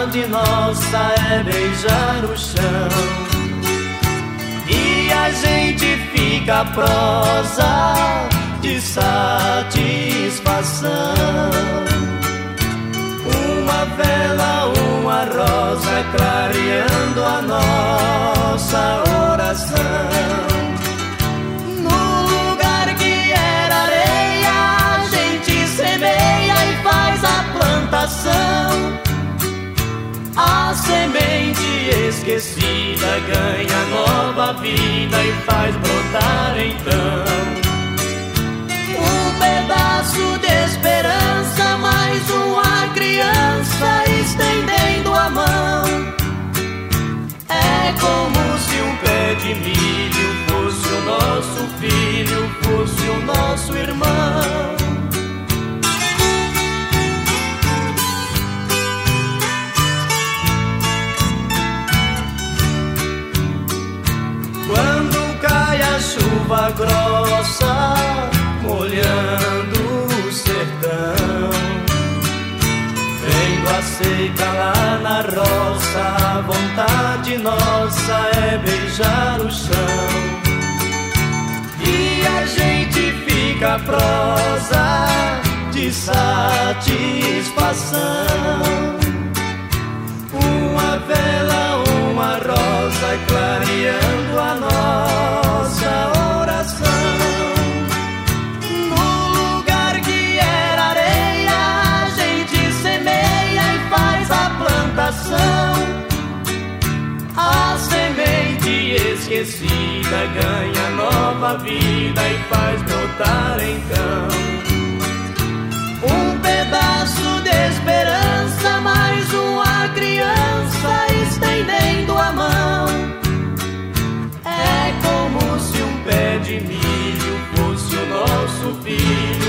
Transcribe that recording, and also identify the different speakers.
Speaker 1: vontade nossa é beijar o chão. E a gente fica prosa de satisfação. Uma vela, uma rosa clareando a nossa oração. No lugar que era areia, a gente semeia e faz a plantação. A semente esquecida ganha nova vida e faz brotar então um pedaço de esperança, mais uma criança estendendo a mão. É como se um pé de milho fosse o nosso filho, fosse o nosso irmão. Quando cai a chuva grossa, molhando o sertão, vendo a seca lá na roça, a vontade nossa é beijar o chão. E a gente fica prosa de satisfação. Uma vela, uma rosa clareando a nossa oração. No lugar que era areia, a gente semeia e faz a plantação. A semente esquecida ganha nova vida e faz brotar então um pedaço de esperança, mais uma criança estendendo a mão. É como se um pé de milho fosse o nosso filho,